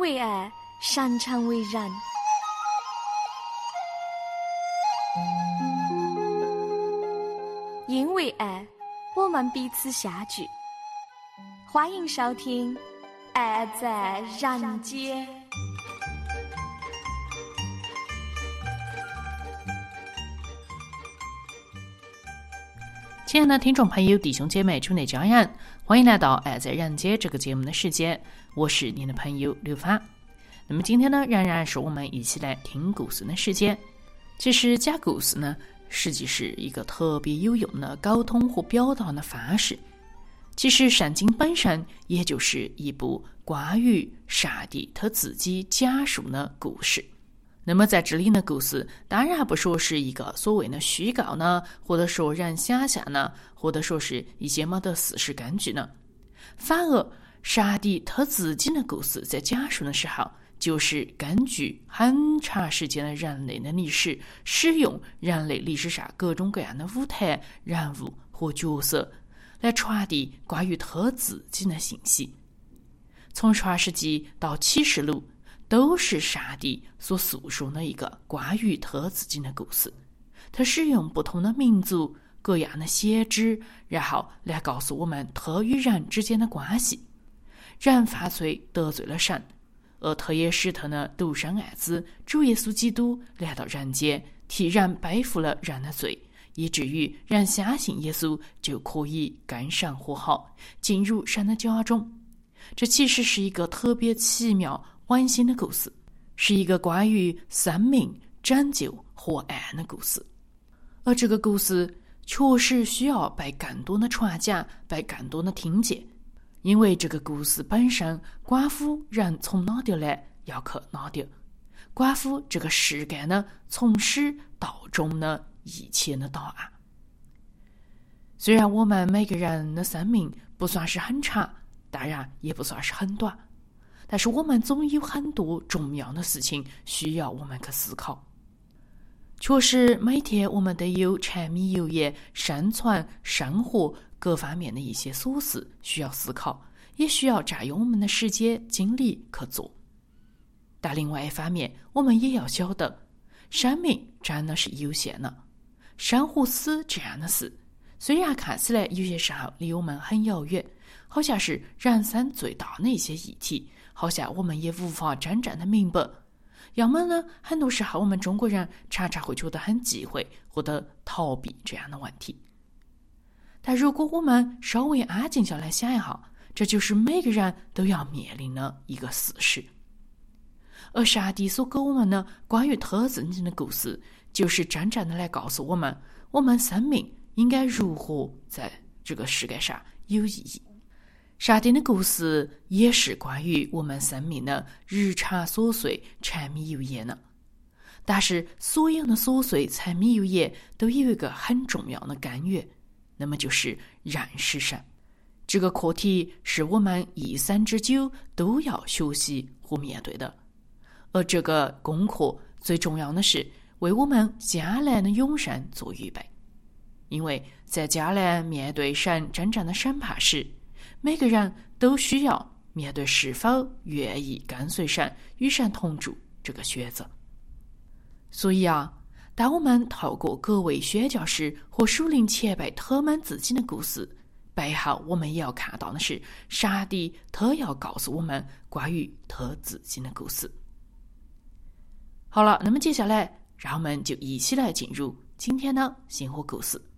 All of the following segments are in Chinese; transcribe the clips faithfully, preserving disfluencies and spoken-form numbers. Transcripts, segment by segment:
为爱，擅长为人。因为爱，我们彼此相聚。欢迎收听《爱在人间》。 亲爱的听众朋友、弟兄姐妹、主内家人，欢迎来到《爱在人间》这个节目的时间，我是您的朋友刘芳。那么今天呢，仍然是我们一起来听故事的时间。其实讲故事呢，实际是一个特别有用的沟通和表达的方式。其实圣经本身也就是一部关于上帝他自己讲述的故事。那么在这里的故事当然不说是一个所谓的虚构呢，或者说人想象呢，或者说是一些没得事实根据呢。反而上帝他自己的故事在讲述的时候，就是根据很长时间的人类的历史，使用人类历史上各种各样的舞台、人物和角色来传递关于他自己的信息。从创世纪到启示录，都是上帝所诉说的一个关于他自己的故事。他使用不同的民族、各样的先知，然后来告诉我们他与人之间的关系。人犯罪得罪了神，而他也使他的独生爱子主耶稣基督来到人间，替人背负了人的罪，以至于人相信耶稣就可以跟神和好，进入神的家中。这其实是一个特别奇妙温馨的故事，是一个关于生命、拯救和爱的故事。而这个故事确实需要被更多的传讲，被更多的听见，因为这个故事本身关乎人从哪点来要去哪点，关乎这个世界呢从始到终的一切的答案。虽然我们每个人的生命不算是很长，当然也不算是很短，但是我们总有很多重要的事情需要我们去思考。确实每天我们都有柴米油盐、生存、生活各方面的一些琐事需要思考，也需要占用我们的时间精力去做。但另外一方面，我们也要晓得生命真的是有限的，生和死这样的事虽然看起来有些时候离我们很遥远，好像是人生最大的一些议题，好像我们也无法真正的明白。要么呢，很多时候我们中国人常常会觉得很忌讳或者逃避这样的问题。但如果我们稍微安静下来想一下，这就是每个人都要面临的一个事实。而上帝所给我们的关于他自己的故事，就是真正的来告诉我们，我们生命应该如何在这个世界上有意义。上帝的故事也是关于我们生命的日常琐碎、柴米油盐的。但是所有的琐碎、柴米油盐都有一个很重要的根源，那么就是认识神。这个课题是我们一生之久都要学习和面对的。而这个功课最重要的是为我们将来的永生做预备。因为在将来面对神真正的审判时，每个人都需要面对是否愿意跟随神、与神同住这个选择。所以啊，当我们透过各位宣教师和属灵前辈他们自己的故事，背后我们也要看到的是上帝他要告诉我们关于他自己的故事。好了，那么接下来让我们就一起来进入今天的星火故事。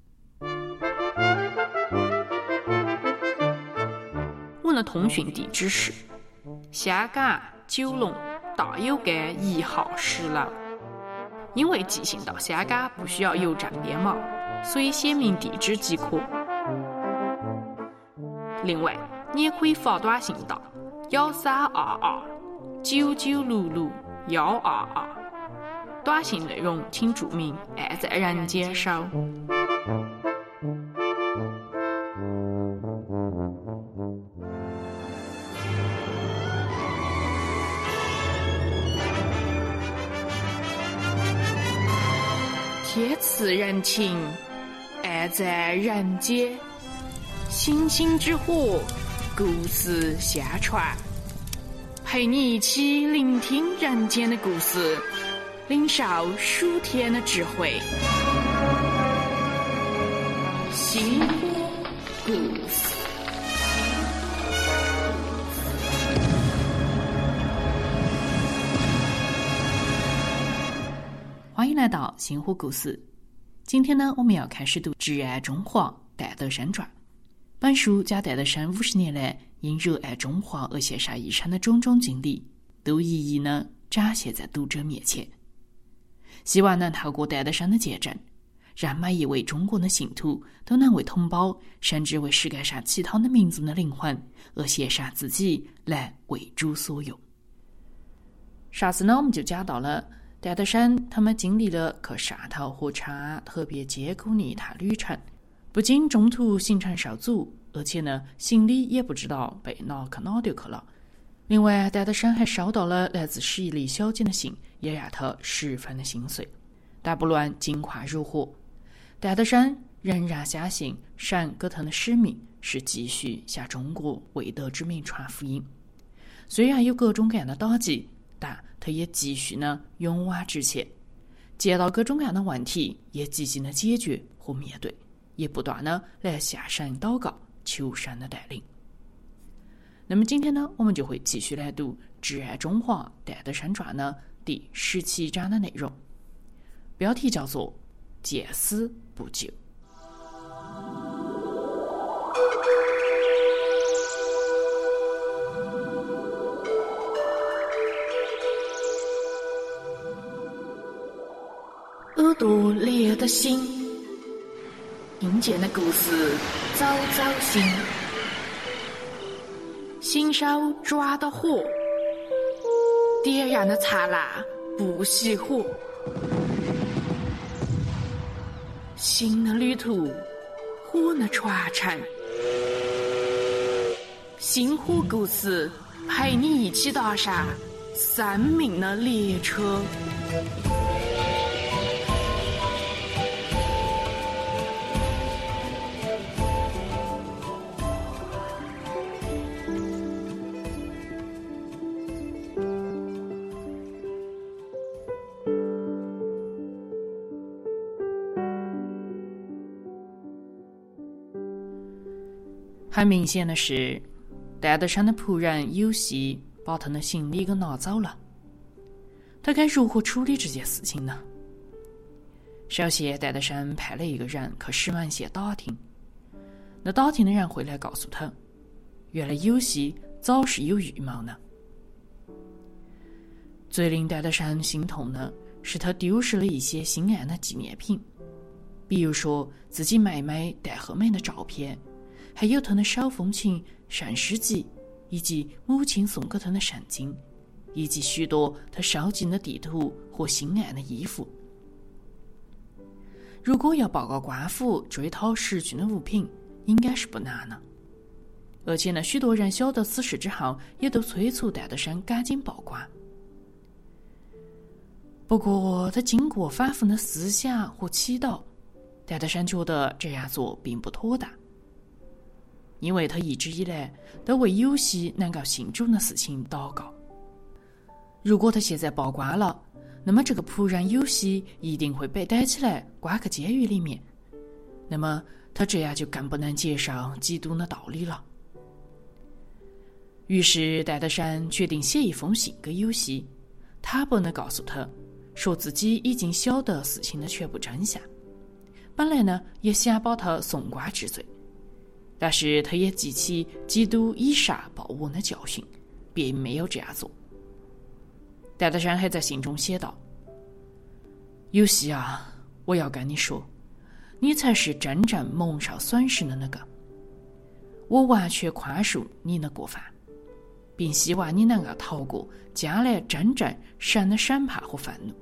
我的通讯地址是香港九龙大有街一号十楼。因为寄信到香港不需要邮政编码，所以写明地址即可。另外，你也可以发短信到幺三二二九九六六幺二二，短信内容请注明“爱在人间收”。天赐人情，爱在人间。星星之火，故事相传。 陪你一起聆听人间的故事，领受数天的智慧。星火故事。欢迎来到星火故事。今天呢，我们要开始读《挚爱中华戴德山传》。本书将戴德山五十年来因热爱中华而写下一生的种种经历，都一一呢展现在读者面前。希望能透过戴德山的见证，让每一位中国的信徒都能为同胞，甚至为世界上其他的民族的灵魂而献上自己，来为主所用。上次呢，我们就讲到了戴德山他们经历了去汕头和长安特别艰苦的一趟旅程，不仅中途行程受阻，而且呢行李也不知道被拿去哪丢去了。另外戴德山还收到了来自十里小姐的信，也让他十分的心碎。但不论境况如何，戴德山仍然相信神给他的使命是继续向中国未得之民传福音。虽然有各种各样的打击，但他也继续呢勇往直前，见到各种各样的问题也积极的解决和面对，也不断的来向神祷告，求神的带领。那么今天呢，我们就会继续来读《挚爱中华戴德山传》呢第十七章的内容，标题叫做见死不救。耳朵裂的心，听见的故事早早醒，新手抓的火，点燃的灿烂不熄火。新的旅途，火的传承，星火故事陪你一起踏上生命的列车。很明显的是，戴德山的仆人有希把他的行李给拿走了。他该如何处理这件事情呢？首先，戴德山派了一个人去石门县打听，那打听的人回来告诉他，原来有希早是有预谋呢。最令戴德山心痛的是，他丢失了一些心爱的纪念品，比如说自己妹妹戴和美的照片，还有他的手风琴、圣诗集，以及母亲送给他的圣经，以及许多他收集的地图和心爱的衣服。如果要报告官府追讨失去的物品，应该是不难的。而且呢，许多人晓得此事之后，也都催促戴德山赶紧报官。不过他经过反复的思想和祈祷，戴德山觉得这样做并不妥当，因为他一直以来都为有希能够信主的事情祷告。如果他现在报官了，那么这个仆人有希一定会被逮起来关个监狱里面，那么他这样就更不能接受基督的道理了。于是戴德山决定写一封信给有希，坦白地告诉他，说自己已经晓得事情的全部真相，本来呢也想把他送官治罪，但是他也记起基督以杀报恩的教训，便没有这样做。戴德山还在信中写道，有希啊，我要跟你说，你才是真正蒙受损失的那个，我完全宽恕你的过犯，并希望你能够逃过将来真正神的审判和愤怒。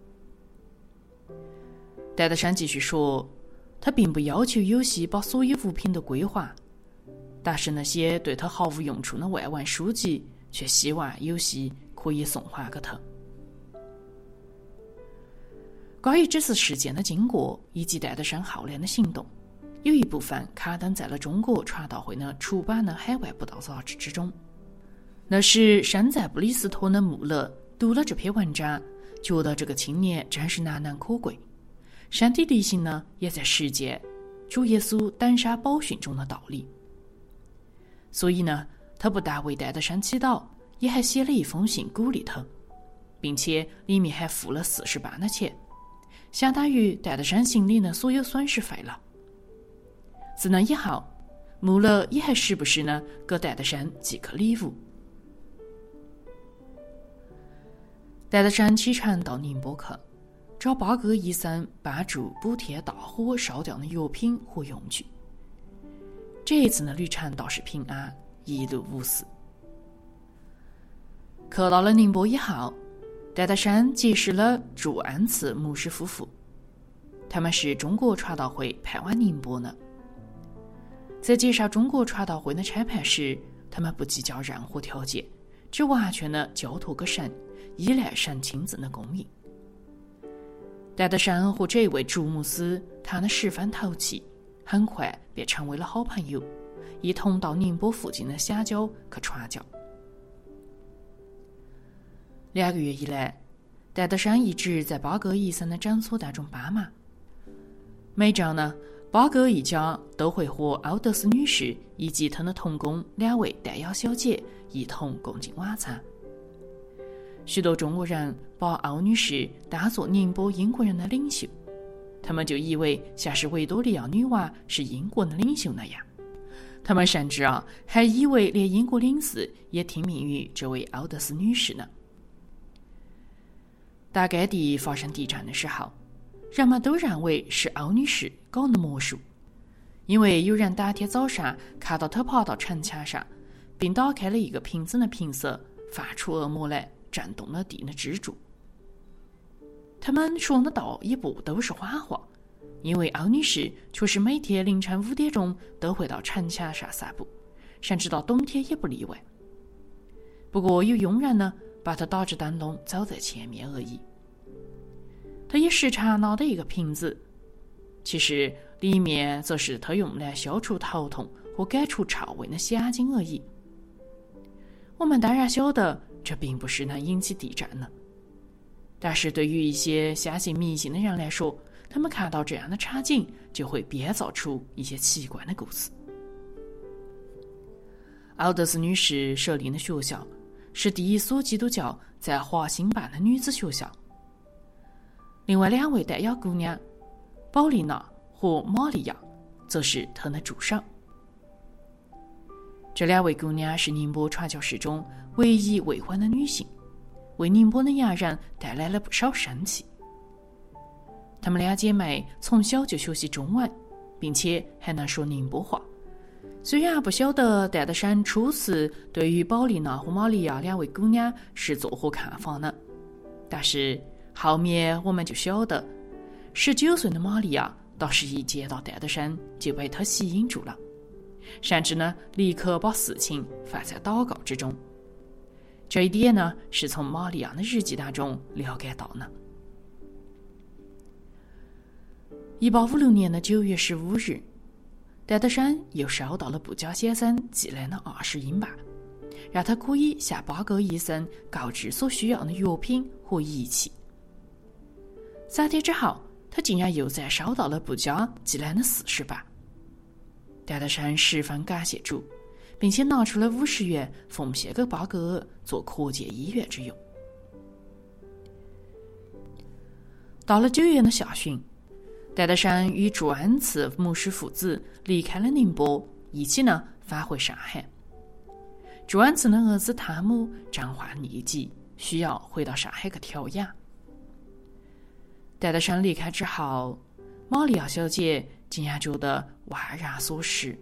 戴德山继续说，他并不要求有希把所有物品都归还，但是那些对他毫无用处的外文书籍，却希望有希可以送还给他。关于这次事件的经过以及戴德山后来的行动，有一部分刊登在了中国传道会的出版的海外布道杂志之中。 那时山在布里斯托的穆勒读了这篇文章，觉得这个青年真是难能可贵。上帝的心呢，也在实践主耶稣胆杀宝训中的道理。所以呢，他不但为戴德山祈祷，也还写了一封信鼓励他，并且里面还付了四十磅的钱，相当于戴德山心里的所有损失费了。自那以后，穆勒也还时不时呢给戴德山寄个礼物。戴德山启程到宁波去，找八哥医生帮助补贴大火烧掉的药品和用具。这一次的旅程倒是平安，一路无事。去到了宁波以后，戴德山结识了祝安慈牧师夫妇，他们是中国传道会派往宁波的。在介绍中国传道会的差派时，他们不计较任何条件，只完全的交托给神，依赖神亲自的供应。戴德山和这位祝牧师谈得十分投契，很快便成为了好朋友，一同到宁波附近的峡郊去传教。两个月以来，戴德山一直在八哥医生的诊所当中帮忙。每周呢，八哥一家都会和欧德斯女士以及她的同工两位戴瑶小姐一同共进晚餐。许多中国人把欧女士当作宁波英国人的领袖，他们就以为像是维多利亚女王是英国的领袖那样。他们甚至啊，还以为连英国领事也听命于这位欧德斯女士呢。大该地发生地震的时候，人们都认为是欧女士搞的魔术，因为有人当天早上看到她爬到城墙上，并打开了一个瓶子的瓶塞，发出恶魔来，震动了地的支柱。他们说的倒也不都是谎话，因为欧女士却是每天凌晨五点钟都会到城墙上散步，甚至到冬天也不例外。不过有佣人呢，把她打着灯笼走在前面而已。她也时常拿着一个瓶子，其实里面则是她用来消除头痛和改除臭味的洗眼精而已。我们当然晓得这并不是能引起地震的，但是对于一些相信迷信的人来说，他们看到这样的场景就会编造出一些奇怪的故事。欧德斯女士设立的学校是第一所基督教在华兴办的女子学校。另外两位戴瑶姑娘保丽娜和玛利亚则是她的助手。这两位姑娘是宁波传教士中唯一未婚的女性，为宁波的洋人带来了不少生气。她们两姐妹从小就学习中文，并且还能说宁波话。虽然不晓得戴德山初次对于保丽娜和玛利亚两位姑娘是作何看法呢，但是后面我们就晓得，十九岁的玛利亚倒是一见到戴德山就被他吸引住了，甚至呢立刻把事情放在祷告之中。这一点呢是从玛利亚的日记当中了解到的。一八五六年的九月十五日，戴德山又收到了布加先生寄来的二十英镑，让他可以向八哥医生购置所需要的药品和仪器。三天之后，他竟然又再收到了布加寄来的四十磅。戴德山十分感谢主，并且拿出了五十元奉献给八哥做扩建医院之用。到了九月的下旬，戴德山与祝安慈牧师父子离开了宁波，一起呢返回上海。祝安慈的儿子汤姆正患痢疾，需要回到上海去调养。戴德山离开之后，玛利亚小姐竟然觉得黯然所失。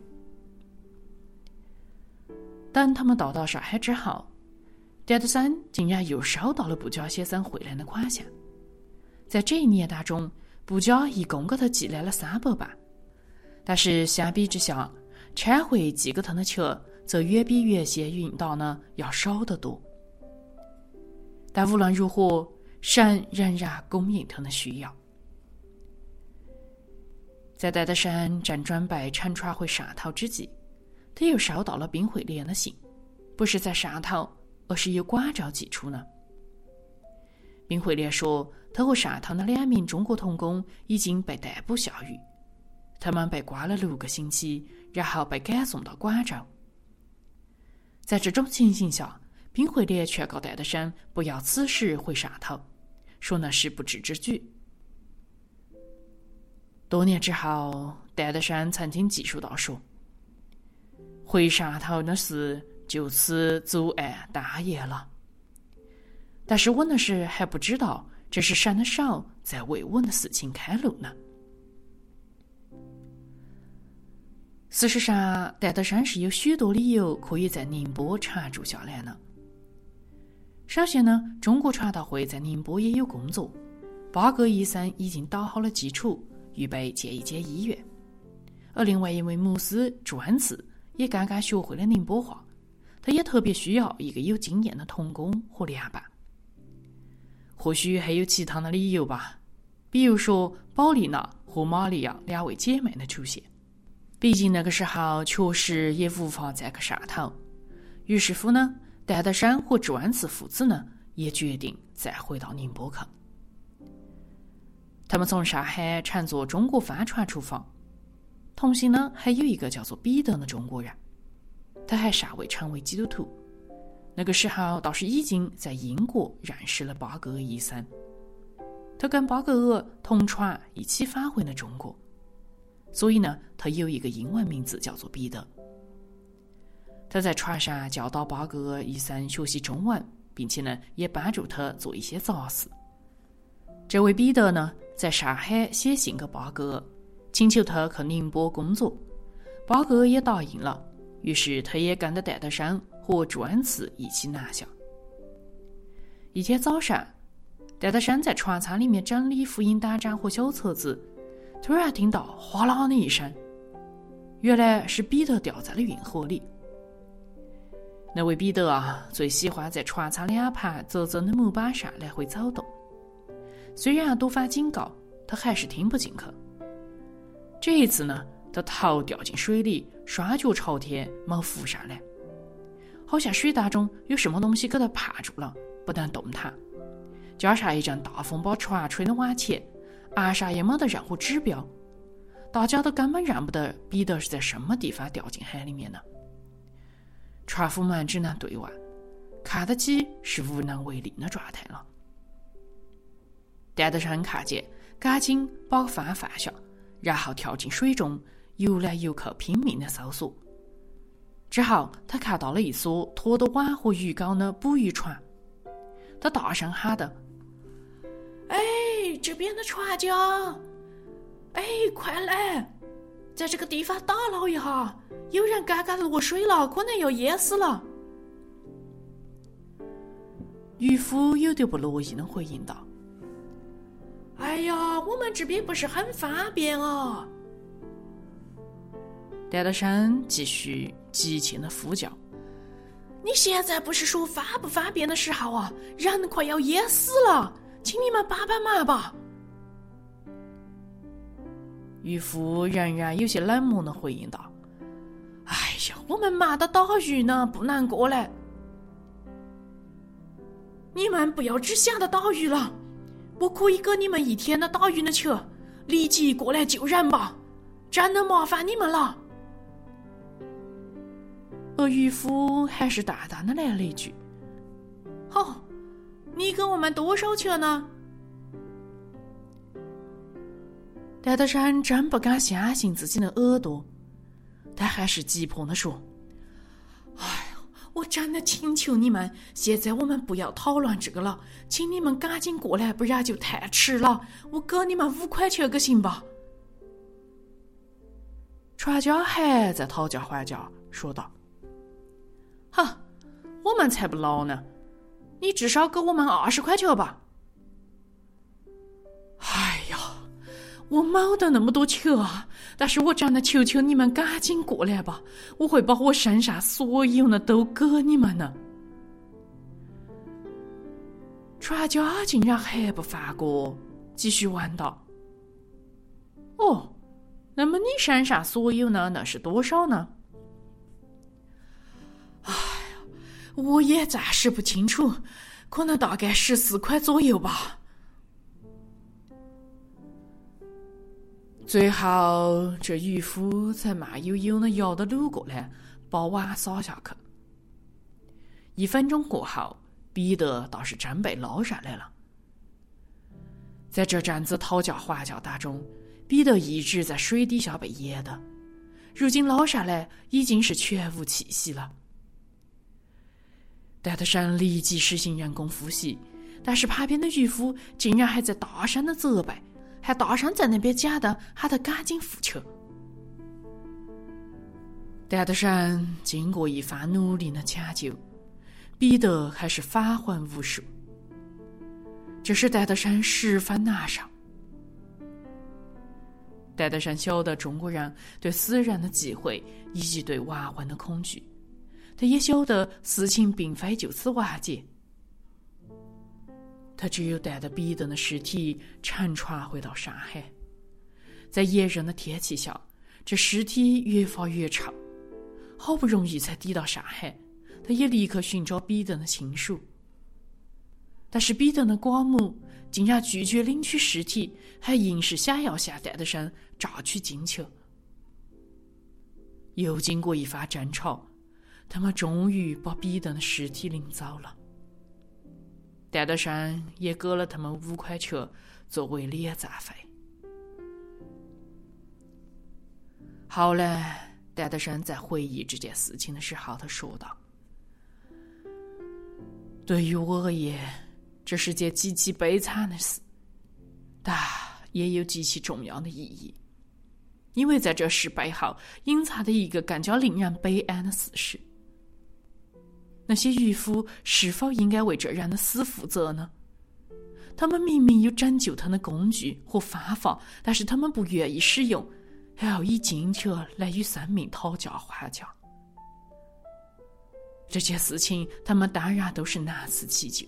等他们到达上海之后，戴德山竟然又收到了布加先生汇来的款项。在这一年当中，布加一共给他寄来了三百磅，但是相比之下，忏悔寄给他的钱则远比原先运到呢要少得多。但无论如何，神仍然供应他的需要。在戴德山正准备乘船回汕头之际，他又收到了冰惠莲的信， 不是在上头，而是有寡照几处呢？冰惠莲说，他和上头的两名中国童工已经被逮捕下狱，他们被关了六个星期，然后被赶送到广州。在这种情形下，冰惠莲劝告戴德生不要此时回上头，说那是不智之举。多年之后，戴德生曾经记述到说，回上头的事就此走案大业了。但是我那时还不知道，这是神的手在为我的事情开路呢。事实上，戴德生是有许多理由可以在宁波常住下来呢。首先呢，中国传道会在宁波也有工作，巴格医生已经打好了基础，预备建一间医院。而另外一位牧师专次也刚刚学会了宁波话，他也特别需要一个有经验的童工和良伴。或许还有其他的理由吧，比如说宝丽娜和玛利亚两位姐妹的出现。毕竟那个时候确实也无法再去上头，于是乎呢，戴德生和专次父子呢也决定再回到宁波去。他们从上海乘坐中国帆船出发，同行呢还有一个叫做彼得的中国人，他还尚未成为基督徒，那个时候倒是已经在英国认识了巴格尔医生。他跟巴格尔同船一起返回了中国，所以呢，他有一个英文名字叫做彼得。他在船上教导巴格尔医生学习中文，并且呢，也帮助他做一些杂事。这位彼得呢，在上海写信给巴格尔，请求他去宁波工作。巴格尔也答应了，于是他也跟着戴德生和专次一起南下。一天早上，戴德生在船舱里面整理福音单张和小册子，突然听到哗啦的一声，原来是彼得掉在了运河里。那位彼得啊，最喜欢在船舱两旁折折的木板上来回走动，虽然多番警告，他还是听不进去。这一次呢，他头掉进水里，双脚朝天没浮上来，好像水当中有什么东西给他趴住了，不能动弹。加上一阵大风把船吹得往前，岸上也没得任何指标，大家都根本认不得彼得是在什么地方掉进海里面呢。船夫们只能对望，看得起是无能为力的状态了。戴德生看见，赶紧把帆放下，然后跳进水中，游来游去，拼命的搜索。之后他看到了一艘拖着碗和鱼缸的捕鱼船，他大声喊道：哎，这边的船家，哎，快来，在这个地方打捞一下，有人刚刚落水了，可能要淹死了。渔夫有点不乐意的回应道：哎呀，我们这边不是很方便啊。戴德生继续急切的呼叫：你现在不是说方不方便的时候啊，人快要淹死了，请你们帮帮忙吧。渔夫仍然有些冷漠地回应道：哎呀，我们忙得打鱼呢，不能过来。你们不要只想着打鱼了，我可以给你们一天的打鱼的钱，立即过来救人吧，真的麻烦你们了。而渔夫还是淡淡的来了一句：好，你给我们多少钱呢？戴德生真不敢相信自己的耳朵，他还是急迫地说：哎呀，我真的请求你们，现在我们不要讨论这个了，请你们赶紧过来，不然就太迟了，我给你们五块钱个行吧。船家还在讨价还价，说道：哈，我们才不捞呢，你至少给我们二十块钱吧。哎呀，我没得那么多钱啊，但是我真的求求你们赶紧过来吧，我会把我身上所有的都给你们呢。船家竟然还不放过，继续问道：哦，那么你身上所有呢，那是多少呢？哎呀， 我也暂时不清楚，可能大概十四块左右吧。最后，这渔夫才慢悠悠地摇着橹过来，把碗撒下去。一分钟过后，彼得倒是真被捞上来了。在这阵子讨价还价当中，彼得一直在水底下被淹的，如今捞上来已经是全无气息了。戴德生立即实行人工呼吸，但是旁边的渔夫竟然还在大声的责备，还大声在那边讲的喊他赶紧付钱。戴德生经过一番努力的抢救，彼得还是返魂无术，这使戴德生十分难受。戴德生晓得中国人对死人的忌讳以及对亡魂的恐惧，他也晓得事情并非就此完结。他只有带着彼得的尸体乘船回到上海，在炎热的天气下，这尸体越发越臭，好不容易才抵到上海，他也立刻寻找彼得的亲属。但是彼得的寡母竟然拒绝领取尸体，还硬是想要向戴德生榨取金钱。又经过一番争吵，他们终于把彼得的尸体领走了。戴德生也给了他们五块钱作为敛葬费。后来戴德生在回忆这件事情的时候，他说道：对于我而言，这是件极其悲惨的事，但也有极其重要的意义，因为在这事背后隐藏着一个更加令人悲哀的事实。那些渔夫是否应该为这人的死负责呢？他们明明有拯救他的工具和方法，但是他们不愿意使用，还要以金钱来与生命讨价还价。这件事情他们当然都是难辞其咎。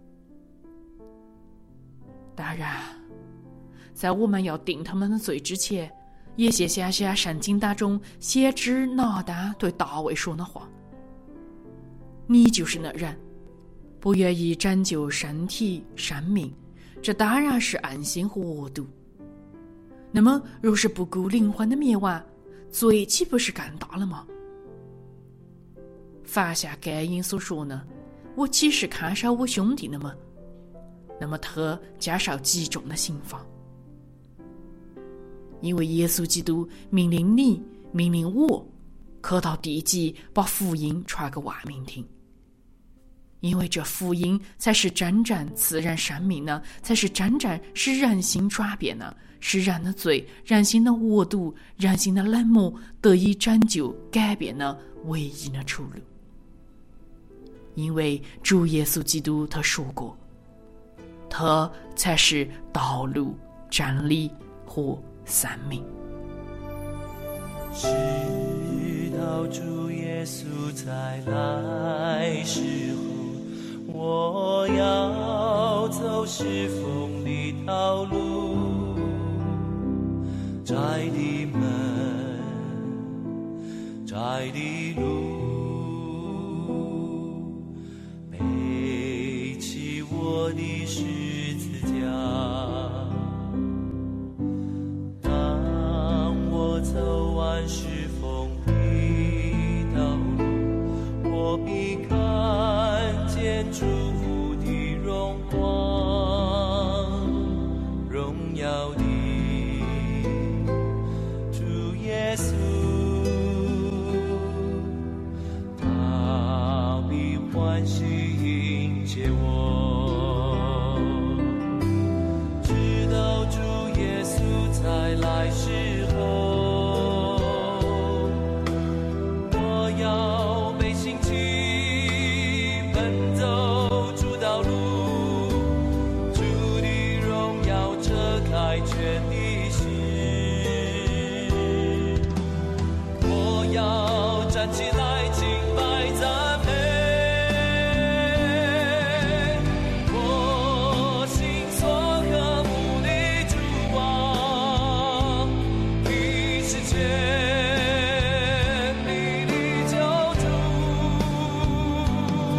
当然，在我们要定他们的罪之前，也先想想圣经当中先知拿单对大卫说的话：你就是那人，不愿意拯救身体生命，这当然是暗心和恶毒。那么若是不顾灵魂的灭亡，罪岂不是更大了吗？凡像该隐所说呢，我岂是看守我兄弟的吗？那么他将受极重的刑罚，因为耶稣基督命令你，命令我，可到地极把福音传给万民听。因为这福音才是真正赐人生命呢，才是真正使人心转变呢，使人的罪、人心的恶毒、人心的冷漠得以拯救改变的唯一的出路。因为主耶稣基督他说过，他才是道路、真理和生命。 直到主耶稣再来时候，我要走是风的道路，窄的门，窄的路，背起我的十字架。当我走完是风的道路，我必看见主的荣光，荣耀的主耶稣，他必欢喜迎接我，直到主耶稣再来时候，我要被兴起奔走主道路，主的荣耀遮盖全地势，我要站起来敬拜赞美，我心所渴慕的主啊，你是全力的救主，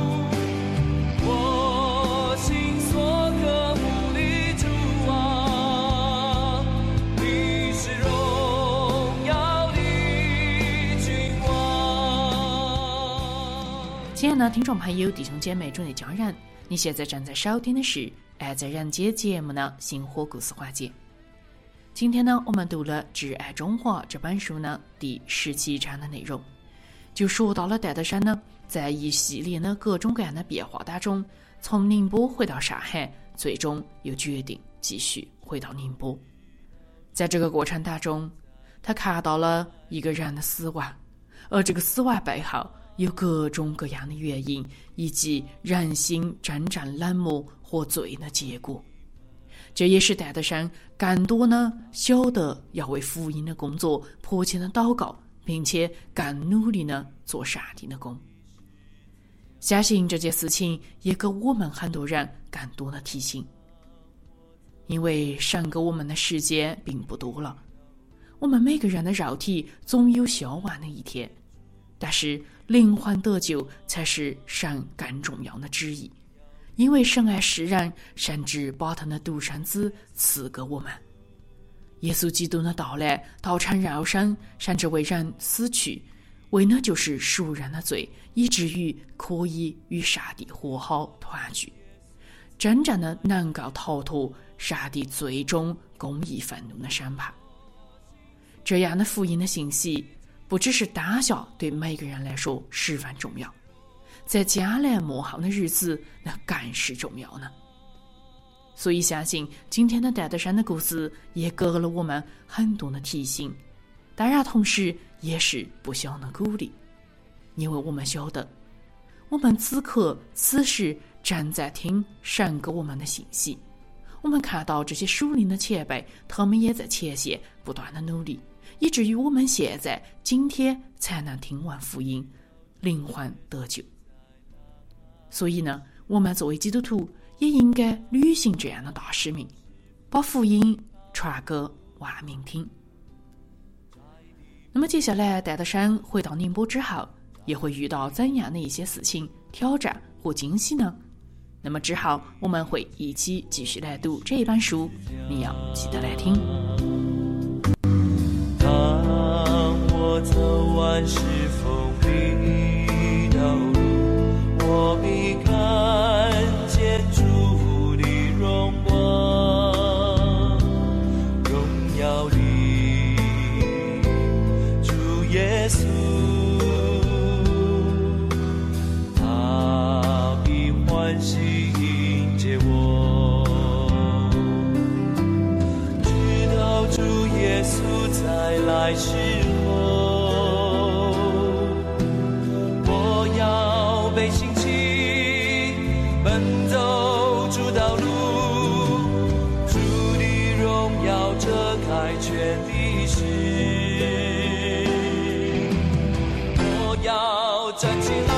亲爱的听众朋友、弟兄姐妹、主内家人，你现在正在收听的是《爱在人间》节目的星火故事环节。今天呢，我们读了《挚爱中华》这本书呢第十七章的内容，就说到了戴德生呢，在一系列的各种各样的变化当中，从宁波回到上海，最终又决定继续回到宁波。在这个过程当中，他看到了一个人的死亡，而这个死亡背后有各种各样的原因，以及人心真正冷漠和罪的结果。这也是戴德生更多呢晓得要为福音的工作迫切的祷告，并且更努力的做上帝的工。相信这件事情也给我们很多人更多的提醒，因为神给我们的时间并不多了，我们每个人的肉体总有消亡的一天，但是灵魂得救才是神更重要的旨意，因为神爱世人，甚至把他的独生子赐给我们。耶稣基督的到来道成肉身，甚至为人死去，为的就是赎人的罪，以至于可以与上帝和好团聚，真正的能够逃脱上帝最终公义愤怒的审判。这样的福音的信息不只是当下对每个人来说十分重要，在将来末后的日子那更是重要呢。所以相信今天的戴德生的故事也给了我们很多的提醒，当然同时也是不小的鼓励，因为我们晓得我们此刻此时正在听神给我们的信息，我们看到这些属灵的前辈，他们也在前线不断的努力，以至于我们现在今天才能听完福音，灵魂得救。所以呢，我们作为基督徒也应该履行这样的大使命，把福音传给万民听。那么接下来戴德生回到宁波之后，也会遇到怎样的一些事情、挑战或惊喜呢？那么之后我们会一起继续来读这一本书，你要记得来听。 当我走完是否必道路，我必看见主的荣光，荣耀里主耶稣，他必欢喜迎接我，直到主耶稣再来时候，我要被兴起奔走主道路，主的荣耀遮盖全地势，我要站起来